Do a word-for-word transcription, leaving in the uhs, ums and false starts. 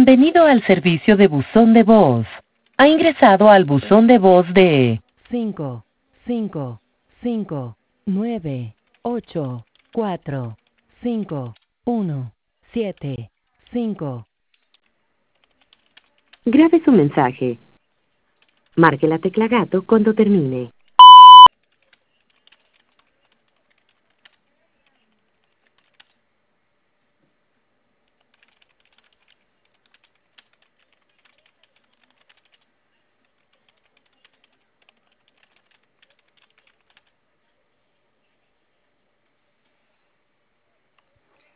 Bienvenido al servicio de buzón de voz. Ha ingresado al buzón de voz de cinco, cinco, cinco, nueve, ocho, cuatro, cinco, uno, siete, cinco. Grabe su mensaje. Marque la tecla gato cuando termine.